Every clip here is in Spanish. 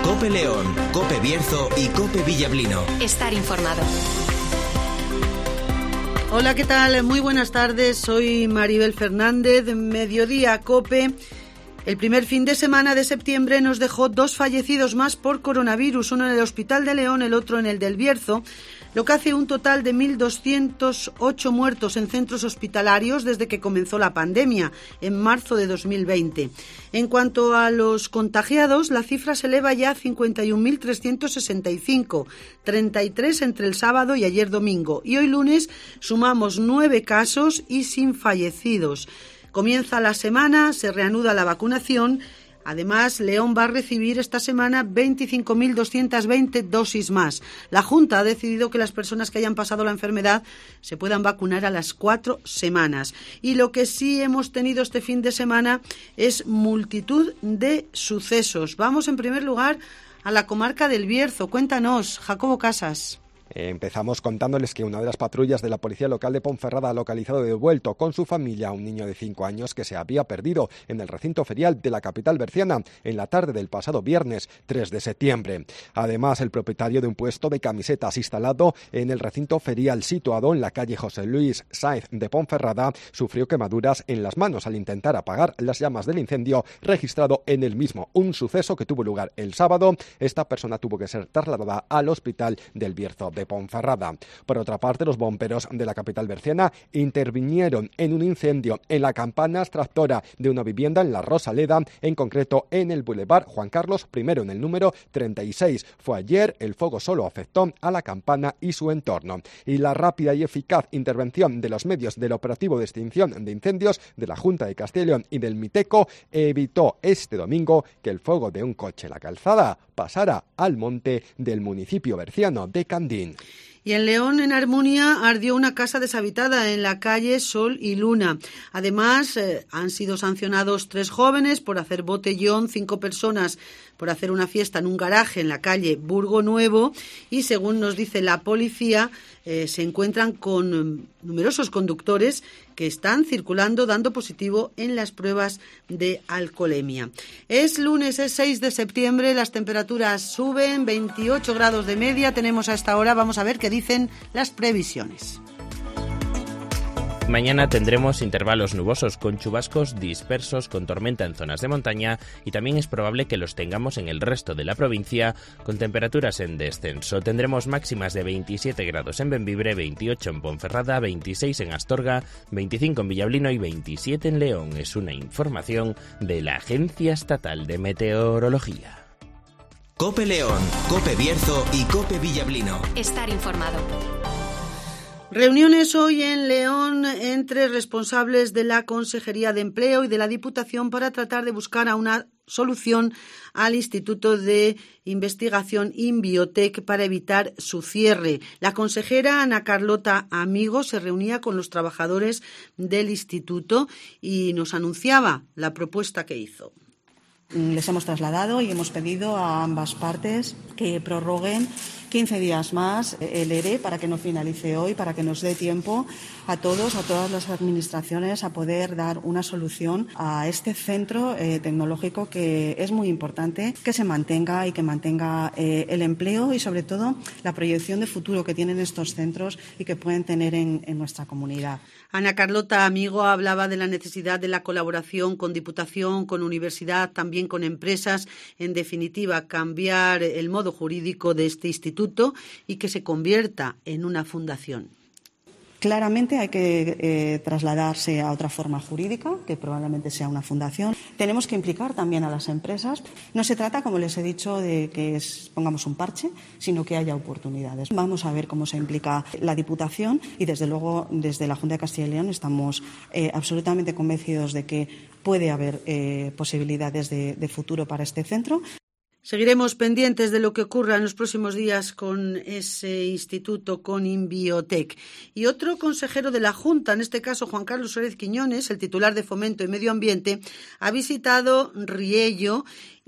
COPE León, COPE Bierzo y COPE Villablino. Estar informado. Hola, ¿qué tal? Muy buenas tardes. Soy Maribel Fernández, Mediodía COPE. El primer fin de semana de septiembre nos dejó 2 fallecidos más por coronavirus, uno en el Hospital de León, el otro en el del Bierzo, lo que hace un total de 1.208 muertos en centros hospitalarios desde que comenzó la pandemia, en marzo de 2020. En cuanto a los contagiados, la cifra se eleva ya a 51.365, 33 entre el sábado y ayer domingo. Y hoy lunes sumamos 9 casos y sin fallecidos. Comienza la semana, se reanuda la vacunación. Además, León va a recibir esta semana 25.220 dosis más. La Junta ha decidido que las personas que hayan pasado la enfermedad se puedan vacunar a las 4 semanas. Y lo que sí hemos tenido este fin de semana es multitud de sucesos. Vamos en primer lugar a la comarca del Bierzo. Cuéntanos, Jacobo Casas. Empezamos contándoles que una de las patrullas de la policía local de Ponferrada ha localizado devuelto con su familia a un niño de 5 años que se había perdido en el recinto ferial de la capital berciana en la tarde del pasado viernes 3 de septiembre. Además, el propietario de un puesto de camisetas instalado en el recinto ferial situado en la calle José Luis Sáenz de Ponferrada sufrió quemaduras en las manos al intentar apagar las llamas del incendio registrado en el mismo. Un suceso que tuvo lugar el sábado. Esta persona tuvo que ser trasladada al hospital del Bierzo de Ponferrada. Por otra parte, los bomberos de la capital berciana intervinieron en un incendio en la campana extractora de una vivienda en la Rosaleda, en concreto en el Boulevard Juan Carlos I, en el número 36. Fue ayer, el fuego solo afectó a la campana y su entorno. Y la rápida y eficaz intervención de los medios del operativo de extinción de incendios de la Junta de Castilla y León y del Miteco evitó este domingo que el fuego de un coche en la calzada pasara al monte del municipio berciano de Candín. Y en León, en Armunia, ardió una casa deshabitada en la calle Sol y Luna. Además, han sido sancionados 3 jóvenes por hacer botellón, 5 personas por hacer una fiesta en un garaje en la calle Burgo Nuevo y, según nos dice la policía, se encuentran con numerosos conductores que están circulando dando positivo en las pruebas de alcoholemia. Es lunes, es 6 de septiembre, las temperaturas suben, 28 grados de media tenemos a esta hora. Vamos a ver qué dicen las previsiones. Mañana tendremos intervalos nubosos con chubascos dispersos con tormenta en zonas de montaña y también es probable que los tengamos en el resto de la provincia con temperaturas en descenso. Tendremos máximas de 27 grados en Bembibre, 28 en Ponferrada, 26 en Astorga, 25 en Villablino y 27 en León. Es una información de la Agencia Estatal de Meteorología. COPE León, COPE Bierzo y COPE Villablino. Estar informado. Reuniones hoy en León entre responsables de la Consejería de Empleo y de la Diputación para tratar de buscar una solución al Instituto de Investigación Inbiotec para evitar su cierre. La consejera Ana Carlota Amigo se reunía con los trabajadores del instituto y nos anunciaba la propuesta que hizo. Les hemos trasladado y hemos pedido a ambas partes que prorroguen 15 días más el ERE para que no finalice hoy, para que nos dé tiempo a todas las administraciones a poder dar una solución a este centro tecnológico que es muy importante que se mantenga y que mantenga el empleo y sobre todo la proyección de futuro que tienen estos centros y que pueden tener en nuestra comunidad. Ana Carlota Amigo hablaba de la necesidad de la colaboración con Diputación, con Universidad, también con empresas, en definitiva cambiar el modo jurídico de este instituto y que se convierta en una fundación. Claramente hay que trasladarse a otra forma jurídica, que probablemente sea una fundación. Tenemos que implicar también a las empresas. No se trata, como les he dicho, de que pongamos un parche, sino que haya oportunidades. Vamos a ver cómo se implica la Diputación y, desde luego, desde la Junta de Castilla y León estamos absolutamente convencidos de que puede haber posibilidades de futuro para este centro. Seguiremos pendientes de lo que ocurra en los próximos días con ese instituto, con Inbiotec. Y otro consejero de la Junta, en este caso Juan Carlos Suárez Quiñones, el titular de Fomento y Medio Ambiente, ha visitado Riello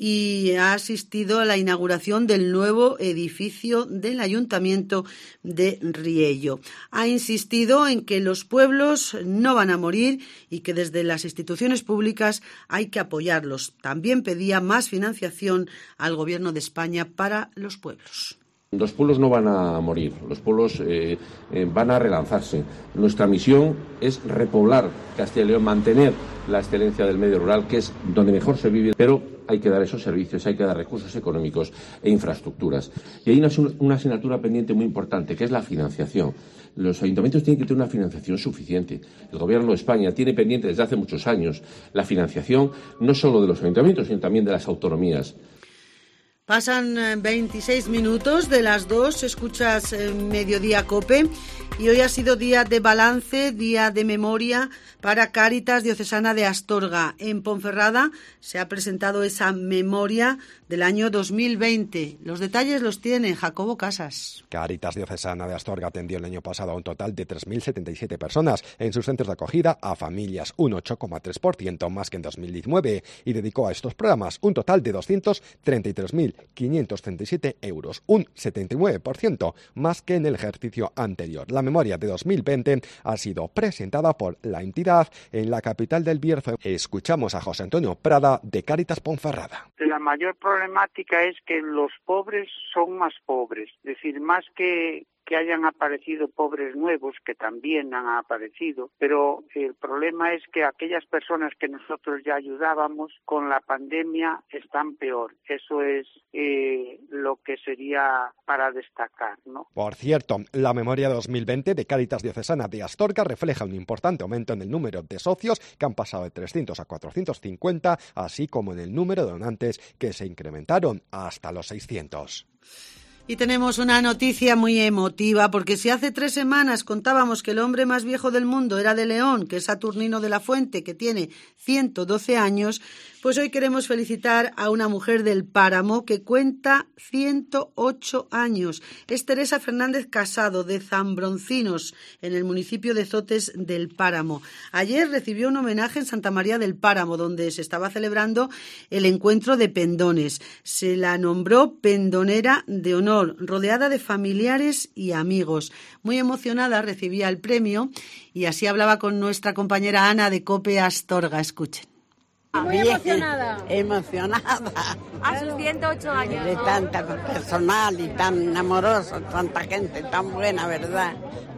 y ha asistido a la inauguración del nuevo edificio del Ayuntamiento de Riello. Ha insistido en que los pueblos no van a morir y que desde las instituciones públicas hay que apoyarlos. También pedía más financiación al Gobierno de España para los pueblos. Los pueblos no van a morir, los pueblos van a relanzarse. Nuestra misión es repoblar Castilla y León, mantener la excelencia del medio rural, que es donde mejor se vive, pero hay que dar esos servicios, hay que dar recursos económicos e infraestructuras. Y hay una asignatura pendiente muy importante, que es la financiación. Los ayuntamientos tienen que tener una financiación suficiente. El Gobierno de España tiene pendiente desde hace muchos años la financiación no solo de los ayuntamientos, sino también de las autonomías. Pasan 26 minutos de las 2, escuchas Mediodía COPE y hoy ha sido día de balance, día de memoria para Cáritas Diocesana de Astorga. En Ponferrada se ha presentado esa memoria del año 2020. Los detalles los tiene Jacobo Casas. Cáritas Diocesana de Astorga atendió el año pasado a un total de 3.077 personas en sus centros de acogida a familias, un 8,3% más que en 2019, y dedicó a estos programas un total de 233.537 euros, un 79% más que en el ejercicio anterior. La memoria de 2020 ha sido presentada por la entidad en la capital del Bierzo. Escuchamos a José Antonio Prada de Cáritas Ponferrada. La mayor problemática es que los pobres son más pobres, es decir, más que hayan aparecido pobres nuevos, que también han aparecido, pero el problema es que aquellas personas que nosotros ya ayudábamos con la pandemia están peor. Eso es lo que sería para destacar, ¿no? Por cierto, la memoria 2020 de Cáritas Diocesana de Astorga refleja un importante aumento en el número de socios, que han pasado de 300 a 450, así como en el número de donantes, que se incrementaron hasta los 600. Y tenemos una noticia muy emotiva, porque si hace 3 semanas contábamos que el hombre más viejo del mundo era de León, que es Saturnino de la Fuente, que tiene 112 años, pues hoy queremos felicitar a una mujer del Páramo que cuenta 108 años. Es Teresa Fernández Casado, de Zambroncinos, en el municipio de Zotes del Páramo. Ayer recibió un homenaje en Santa María del Páramo, donde se estaba celebrando el encuentro de pendones. Se la nombró pendonera de honor, rodeada de familiares y amigos. Muy emocionada recibía el premio y así hablaba con nuestra compañera Ana de COPE Astorga. Escuchen. Muy emocionada. Emocionada. A sus 108 años. De tanta personal y tan amoroso, tanta gente tan buena, ¿verdad?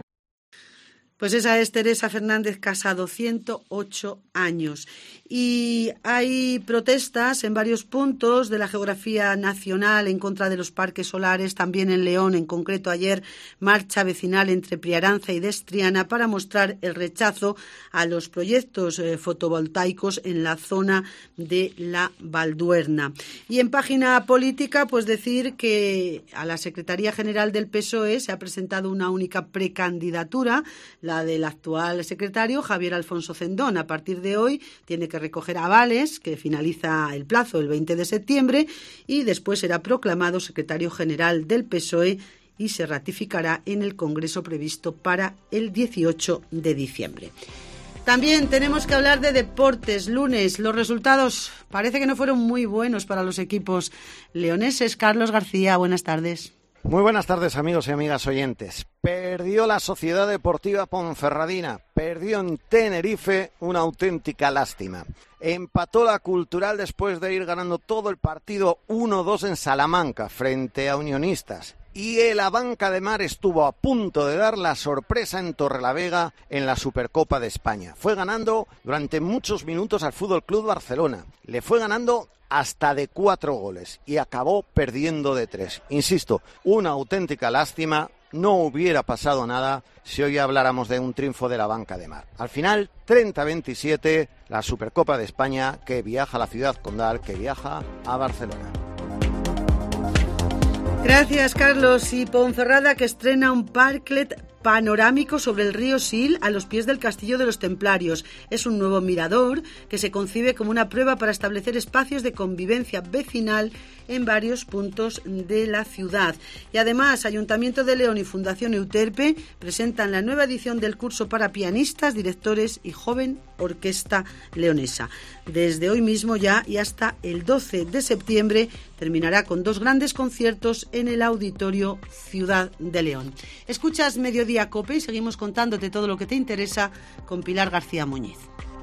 Pues esa es Teresa Fernández Casado, 108 años. Y hay protestas en varios puntos de la geografía nacional en contra de los parques solares, también en León, en concreto ayer, marcha vecinal entre Priaranza y Destriana para mostrar el rechazo a los proyectos fotovoltaicos en la zona de la Valduerna. Y en página política, pues decir que a la Secretaría General del PSOE se ha presentado una única precandidatura, la del actual secretario, Javier Alfonso Cendón. A partir de hoy tiene que recoger avales, que finaliza el plazo el 20 de septiembre, y después será proclamado secretario general del PSOE y se ratificará en el Congreso previsto para el 18 de diciembre. También tenemos que hablar de deportes. Lunes, los resultados parece que no fueron muy buenos para los equipos leoneses. Carlos García, buenas tardes. Muy buenas tardes, amigos y amigas oyentes. Perdió la Sociedad Deportiva Ponferradina, perdió en Tenerife, una auténtica lástima. Empató la Cultural después de ir ganando todo el partido 1-2 en Salamanca frente a Unionistas. Y el Abanca de Mar estuvo a punto de dar la sorpresa en Torrelavega en la Supercopa de España. Fue ganando durante muchos minutos al Fútbol Club Barcelona. Le fue ganando hasta de 4 goles y acabó perdiendo de 3. Insisto, una auténtica lástima. No hubiera pasado nada si hoy habláramos de un triunfo de la Abanca de Mar. Al final, 30-27, la Supercopa de España que viaja a la ciudad condal, que viaja a Barcelona. Gracias, Carlos. Y Ponferrada, que estrena un parklet panorámico sobre el río Sil a los pies del Castillo de los Templarios. Es un nuevo mirador que se concibe como una prueba para establecer espacios de convivencia vecinal en varios puntos de la ciudad. Y además, Ayuntamiento de León y Fundación Euterpe presentan la nueva edición del curso para pianistas, directores y joven orquesta leonesa. Desde hoy mismo ya y hasta el 12 de septiembre terminará con 2 grandes conciertos en el Auditorio Ciudad de León. Escuchas Mediodía COPE y seguimos contándote todo lo que te interesa con Pilar García Muñiz.